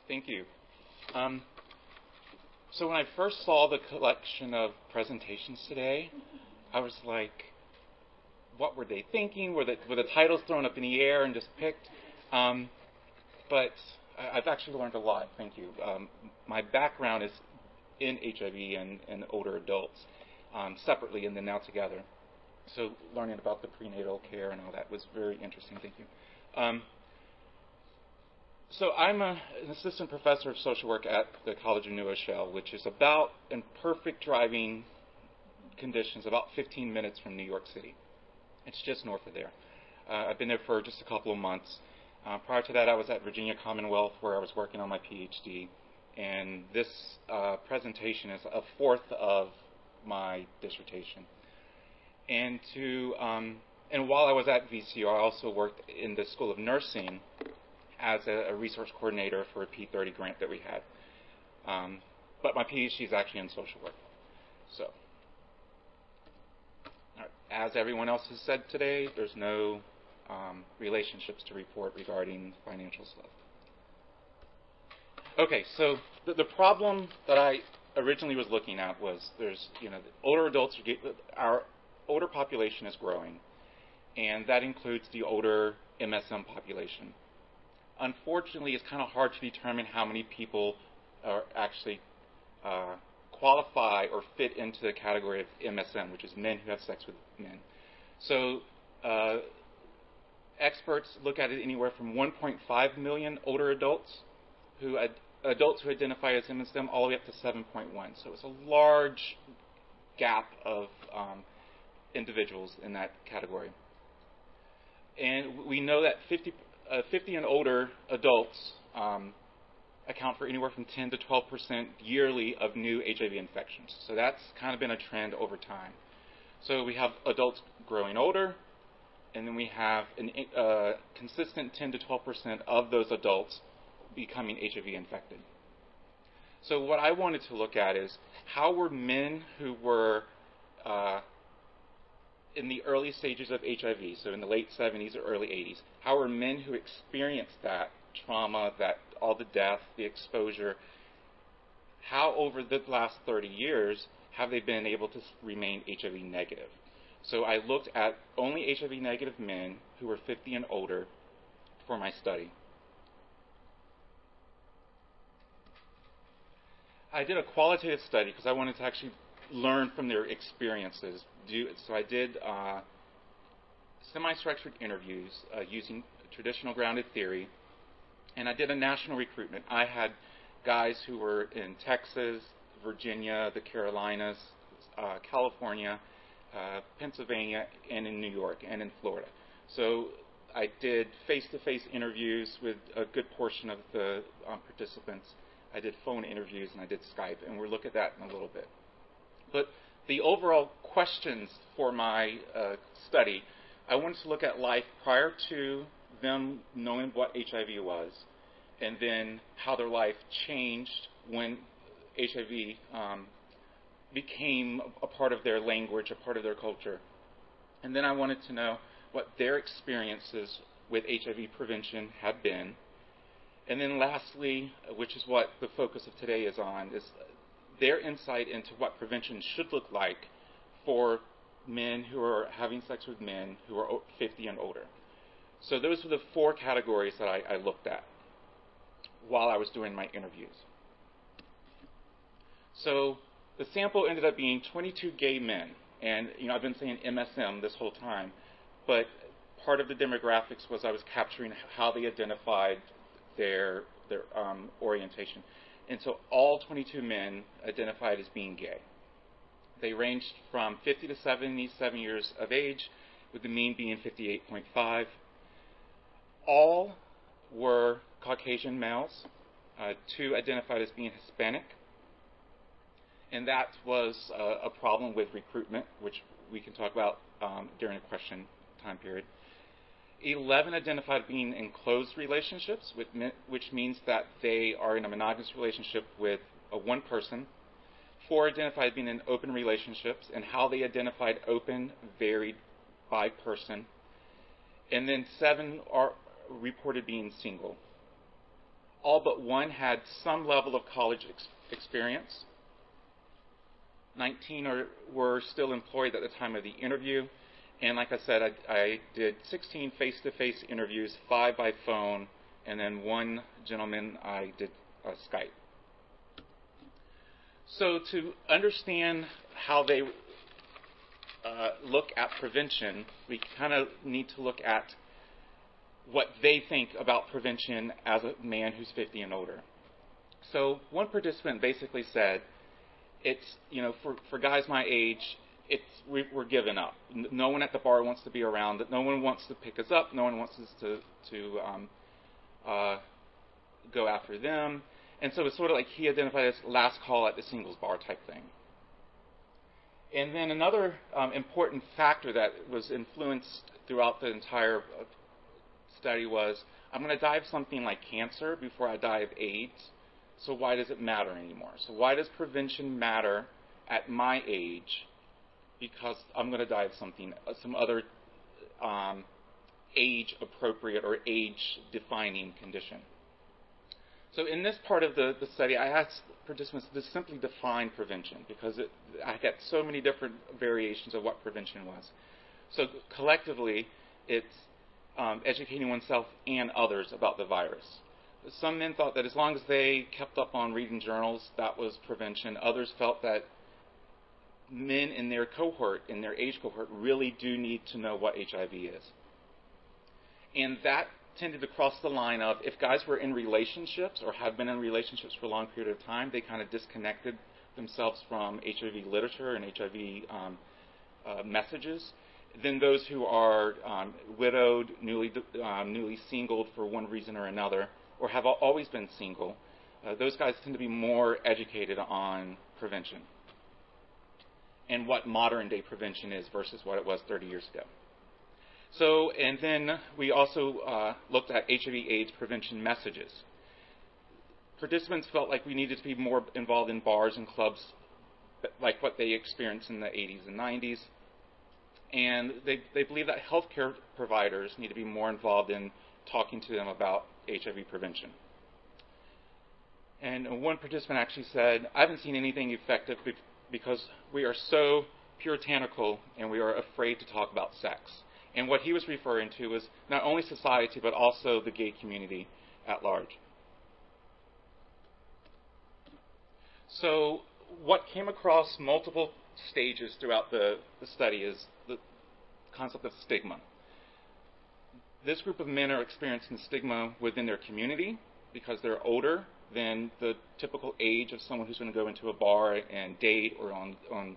Thank you. So when I first saw the collection of presentations today, I was like, what were they thinking? Were the titles thrown up in the air and just picked? But I've actually learned a lot. Thank you. My background is in HIV and older adults, separately and then now together. So learning about the prenatal care and all that was very interesting. Thank you. So I'm an assistant professor of social work at the College of New Rochelle, which is about, in perfect driving conditions, about 15 minutes from New York City. It's just north of there. I've been there for just a couple of months. Prior to that, I was at Virginia Commonwealth, where I was working on my PhD. And this presentation is a fourth of my dissertation. And while I was at VCR, I also worked in the School of Nursing as a resource coordinator for a P30 grant that we had. But my PhD is actually in social work. So, as everyone else has said today, there's no relationships to report regarding financial stuff. Okay, so the problem that I originally was looking at was older adults, our older population is growing, and that includes the older MSM population. Unfortunately, it's kind of hard to determine how many people are actually qualify or fit into the category of MSM, which is men who have sex with men. So experts look at it anywhere from 1.5 million older adults who identify as MSM all the way up to 7.1. So it's a large gap of individuals in that category. And we know that 50 and older adults account for anywhere from 10 to 12% yearly of new HIV infections. So that's kind of been a trend over time. So we have adults growing older, and then we have a consistent 10 to 12% of those adults becoming HIV infected. So what I wanted to look at is how were men who were in the early stages of HIV, so in the late 70s or early 80s, how were men who experienced that trauma, that all the death, the exposure, how over the last 30 years have they been able to remain HIV negative? So I looked at only HIV negative men who were 50 and older for my study. I did a qualitative study because I wanted to actually learn from their experiences. So I did semi-structured interviews using traditional grounded theory, and I did a national recruitment. I had guys who were in Texas, Virginia, the Carolinas, California, Pennsylvania, and in New York, and in Florida. So I did face-to-face interviews with a good portion of the participants. I did phone interviews, and I did Skype, and we'll look at that in a little bit. But the overall questions for my study, I wanted to look at life prior to them knowing what HIV was, and then how their life changed when HIV became a part of their language, a part of their culture. And then I wanted to know what their experiences with HIV prevention have been. And then lastly, which is what the focus of today is on, is their insight into what prevention should look like for men who are having sex with men who are 50 and older. So those were the four categories that I looked at while I was doing my interviews. So the sample ended up being 22 gay men. And I've been saying MSM this whole time, but part of the demographics was I was capturing how they identified their orientation. And so all 22 men identified as being gay. They ranged from 50 to 77 years of age, with the mean being 58.5. All were Caucasian males. Two identified as being Hispanic. And that was a problem with recruitment, which we can talk about during a question time period. 11 identified being in closed relationships, which means that they are in a monogamous relationship with one person. 4 identified being in open relationships, and how they identified open varied by person. And then 7 are reported being single. all but one had some level of college experience. 19 were still employed at the time of the interview. And like I said, I did 16 face-to-face interviews, 5 by phone, and then one gentleman I did Skype. So to understand how they look at prevention, we kind of need to look at what they think about prevention as a man who's 50 and older. So one participant basically said, it's, for guys my age, we're giving up. No one at the bar wants to be around. No one wants to pick us up. No one wants us to go after them. And so it's sort of like he identified as last call at the singles bar type thing. And then another important factor that was influenced throughout the entire study was, I'm going to die of something like cancer before I die of AIDS. So why does it matter anymore? So why does prevention matter at my age? Because I'm going to die of something, some other age-appropriate or age-defining condition. So in this part of the study, I asked participants to simply define prevention because I got so many different variations of what prevention was. So collectively, it's educating oneself and others about the virus. Some men thought that as long as they kept up on reading journals, that was prevention. Others felt that men in their cohort, in their age cohort, really do need to know what HIV is. And that tended to cross the line of, if guys were in relationships or have been in relationships for a long period of time, they kind of disconnected themselves from HIV literature and HIV messages. Then those who are widowed, newly singled for one reason or another, or have always been single, those guys tend to be more educated on prevention and what modern-day prevention is versus what it was 30 years ago. So, and then we also looked at HIV/AIDS prevention messages. Participants felt like we needed to be more involved in bars and clubs like what they experienced in the 80s and 90s. And they believe that healthcare providers need to be more involved in talking to them about HIV prevention. And one participant actually said, I haven't seen anything effective because we are so puritanical and we are afraid to talk about sex. And what he was referring to was not only society, but also the gay community at large. So what came across multiple stages throughout the study is the concept of stigma. This group of men are experiencing stigma within their community because they're older than the typical age of someone who's going to go into a bar and date or on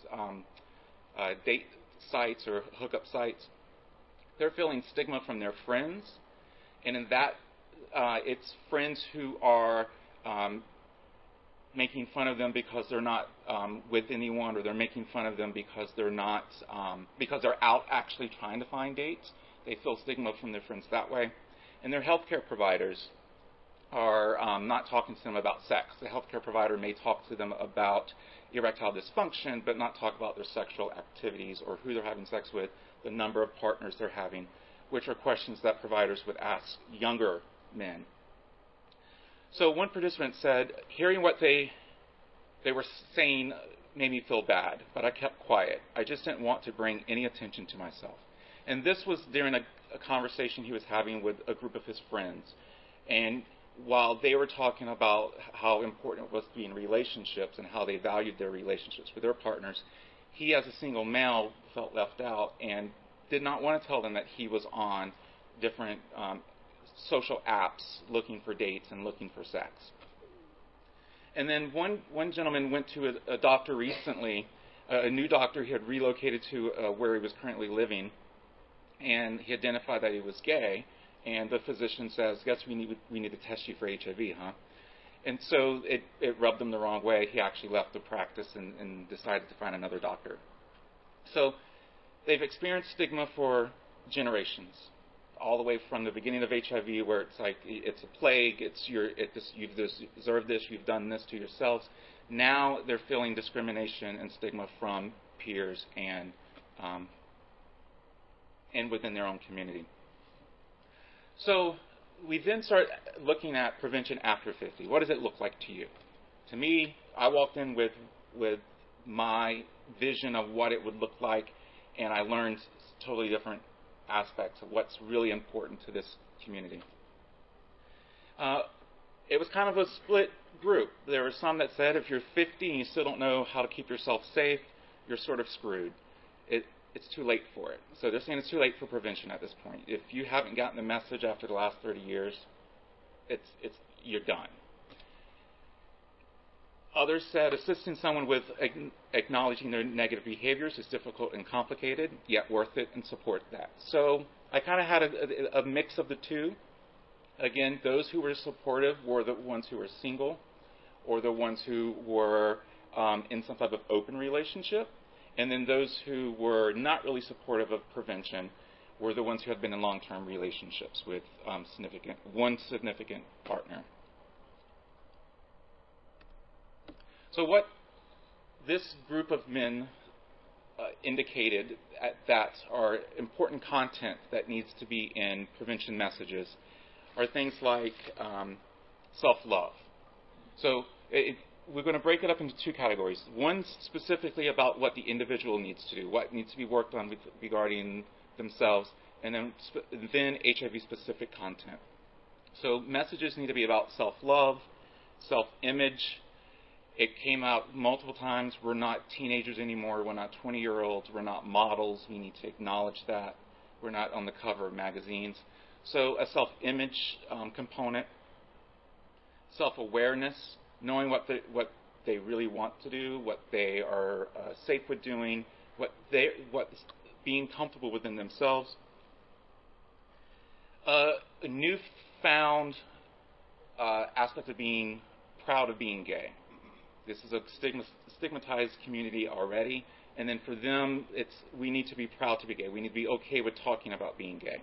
date sites or hookup sites. They're feeling stigma from their friends, and in that, it's friends who are making fun of them because they're not with anyone, or they're making fun of them because they're not because they're out actually trying to find dates. They feel stigma from their friends that way, and their healthcare providers are not talking to them about sex. The healthcare provider may talk to them about erectile dysfunction, but not talk about their sexual activities or who they're having sex with, the number of partners they're having, which are questions that providers would ask younger men. So one participant said, hearing what they were saying made me feel bad, but I kept quiet. I just didn't want to bring any attention to myself. And this was during a conversation he was having with a group of his friends. And while they were talking about how important it was to be in relationships and how they valued their relationships with their partners, he as a single male felt left out and did not want to tell them that he was on different social apps looking for dates and looking for sex. And then one gentleman went to a doctor recently, a new doctor. He had relocated to where he was currently living, and he identified that he was gay. And the physician says, guess we need to test you for HIV, huh? And so it rubbed him the wrong way. He actually left the practice and decided to find another doctor. So they've experienced stigma for generations, all the way from the beginning of HIV, where it's like it's a plague, you've deserved this, you've done this to yourselves. Now they're feeling discrimination and stigma from peers and within their own community. So we then start looking at prevention after 50. What does it look like to you? To me, I walked in with my vision of what it would look like, and I learned totally different aspects of what's really important to this community. It was kind of a split group. There were some that said if you're 50 and you still don't know how to keep yourself safe, you're sort of screwed. It's too late for it. So they're saying it's too late for prevention at this point. If you haven't gotten the message after the last 30 years, you're done. Others said assisting someone with acknowledging their negative behaviors is difficult and complicated, yet worth it, and support that. So I kind of had a mix of the two. Again, those who were supportive were the ones who were single or the ones who were in some type of open relationship. And then those who were not really supportive of prevention were the ones who had been in long-term relationships with one significant partner. So what this group of men indicated that are important content that needs to be in prevention messages are things like self-love. So we're going to break it up into two categories. One specifically about what the individual needs to do, what needs to be worked on regarding themselves, and then HIV-specific content. So messages need to be about self-love, self-image. It came out multiple times. We're not teenagers anymore. We're not 20-year-olds. We're not models. We need to acknowledge that. We're not on the cover of magazines. So a self-image component, self-awareness, knowing what they really want to do, what they are safe with doing, what's being comfortable within themselves. A newfound aspect of being proud of being gay. This is a stigmatized community already, and then for them, we need to be proud to be gay. We need to be okay with talking about being gay.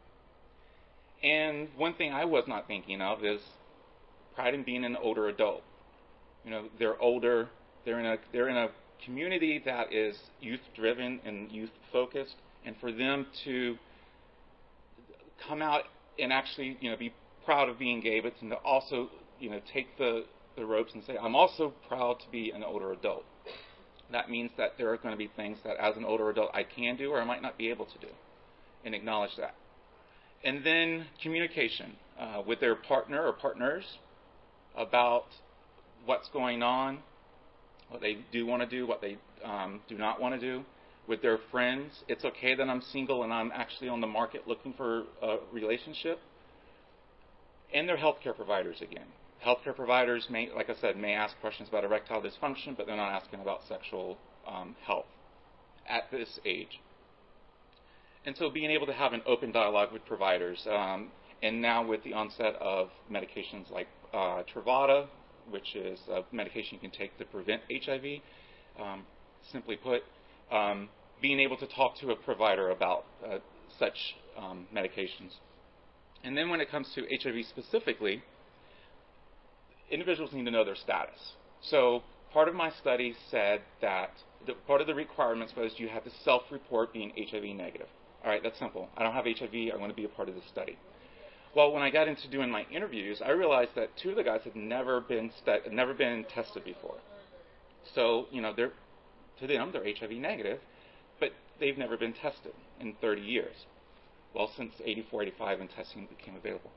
And one thing I was not thinking of is pride in being an older adult. You know, they're older. They're in a community that is youth-driven and youth-focused, and for them to come out and actually, be proud of being gay, but to also, take the ropes and say, I'm also proud to be an older adult. That means that there are going to be things that as an older adult I can do or I might not be able to do, and acknowledge that. And then communication with their partner or partners about what's going on, what they do want to do, what they do not want to do. With their friends, it's okay that I'm single and I'm actually on the market looking for a relationship. And their healthcare providers again. Healthcare providers may, like I said, may ask questions about erectile dysfunction, but they're not asking about sexual health at this age. And so being able to have an open dialogue with providers, and now with the onset of medications like Truvada, which is a medication you can take to prevent HIV, simply put, being able to talk to a provider about such medications. And then when it comes to HIV specifically, individuals need to know their status. So part of my study said that part of the requirements was you had to self-report being HIV negative. All right, that's simple. I don't have HIV. I want to be a part of this study. Well, when I got into doing my interviews, I realized that two of the guys had never been tested before. So, to them, they're HIV negative, but they've never been tested in 30 years. Well, since 84, 85, when testing became available.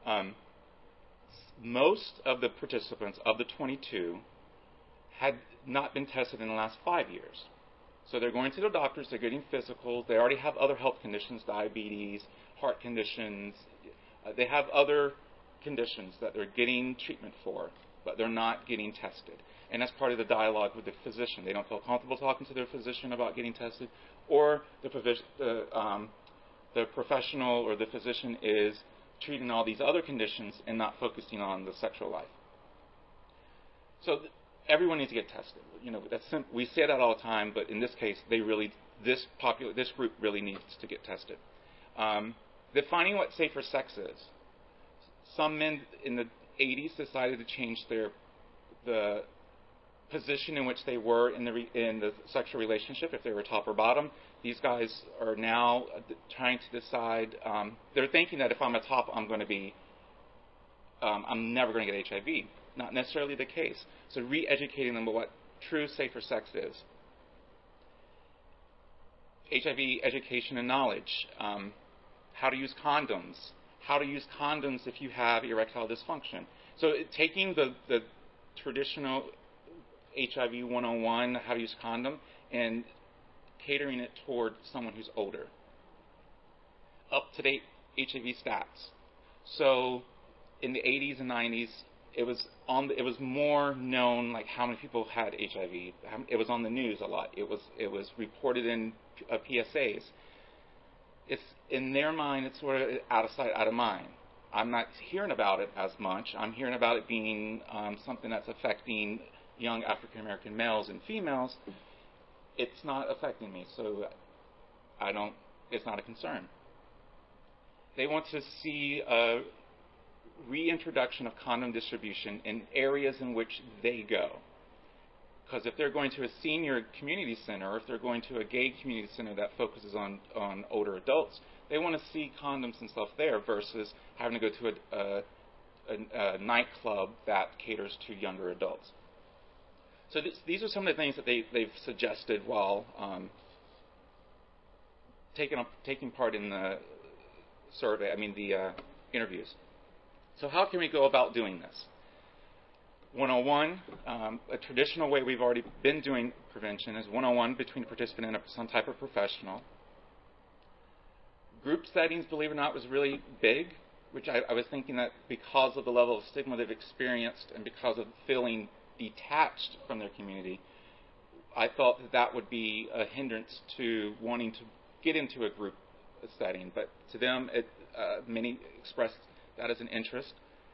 Most of the participants of the 22 had not been tested in the last 5 years. So they're going to their doctors, they're getting physicals, they already have other health conditions, diabetes, heart conditions. They have other conditions that they're getting treatment for, but they're not getting tested. And that's part of the dialogue with the physician. They don't feel comfortable talking to their physician about getting tested, or the professional or the physician is treating all these other conditions and not focusing on the sexual life. So everyone needs to get tested. We say that all the time, but in this case, this group really needs to get tested. Defining what safer sex is. Some men in the 80s decided to change the position in which they were in the sexual relationship, if they were top or bottom. These guys are now trying to decide. They're thinking that if I'm a top, I'm going to be I'm never going to get HIV. Not necessarily the case. So re-educating them about what true safer sex is. HIV education and knowledge. How to use condoms. How to use condoms if you have erectile dysfunction. So taking the traditional HIV 101, how to use condom, and catering it toward someone who's older. Up-to-date HIV stats. So in the 80s and 90s, it was more known, like how many people had HIV. It was on the news a lot. It was reported in PSAs. It's in their mind, it's sort of out of sight, out of mind. I'm not hearing about it as much. I'm hearing about it being something that's affecting young African American males and females. It's not affecting me, so it's not a concern. They want to see a reintroduction of condom distribution in areas in which they go. Because if they're going to a senior community center, or if they're going to a gay community center that focuses on older adults, they want to see condoms and stuff there versus having to go to a nightclub that caters to younger adults. So these are some of the things that they've suggested while taking part in the survey. The interviews. So how can we go about doing this? 101, a traditional way we've already been doing prevention is 101 between a participant and some type of professional. Group settings, believe it or not, was really big, which I was thinking that because of the level of stigma they've experienced and because of feeling detached from their community, I thought that would be a hindrance to wanting to get into a group setting. But to them, many expressed that as an interest.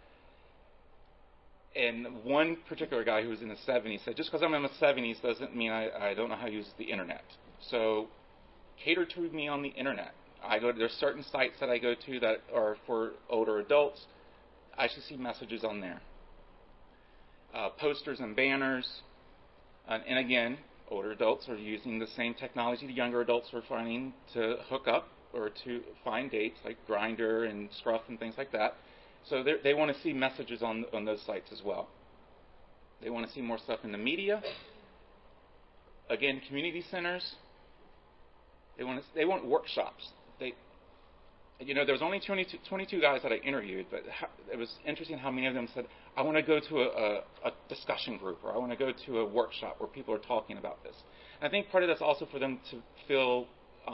And one particular guy who was in the 70s said, just because I'm in the 70s doesn't mean I don't know how to use the internet. So cater to me on the internet. There's certain sites that I go to that are for older adults. I should see messages on there. Posters and banners. And again, older adults are using the same technology the younger adults are finding to hook up or to find dates, like Grindr and Scruff and things like that. So they want to see messages on those sites as well. They want to see more stuff in the media. Again, community centers. They want workshops. There was only 22 guys that I interviewed, but it was interesting how many of them said, I want to go to a discussion group, or I want to go to a workshop where people are talking about this. And I think part of that's also for them to feel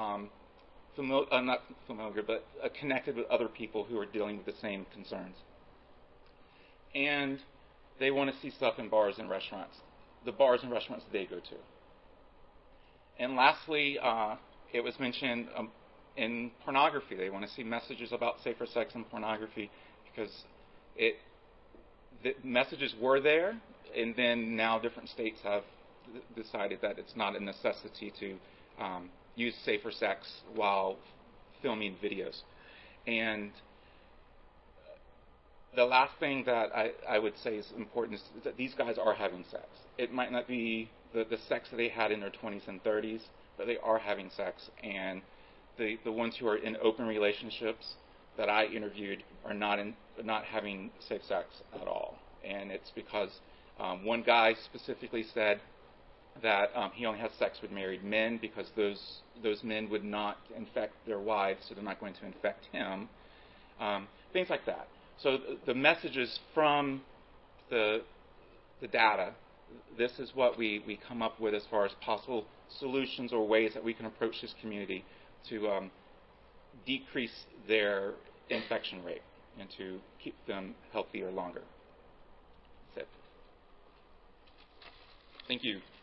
not familiar, but connected with other people who are dealing with the same concerns. And they want to see stuff in bars and restaurants, the bars and restaurants they go to. And lastly, it was mentioned in pornography. They want to see messages about safer sex and pornography because the messages were there, and then now different states have decided that it's not a necessity to use safer sex while filming videos. And the last thing that I would say is important is that these guys are having sex. It might not be the sex that they had in their 20s and 30s, but they are having sex. And the ones who are in open relationships that I interviewed are not having safe sex at all. And it's because one guy specifically said that he only has sex with married men because those men would not infect their wives, so they're not going to infect him. Things like that. So the messages from the data, this is what we come up with as far as possible solutions or ways that we can approach this community to decrease their infection rate and to keep them healthier longer. That's it. Thank you.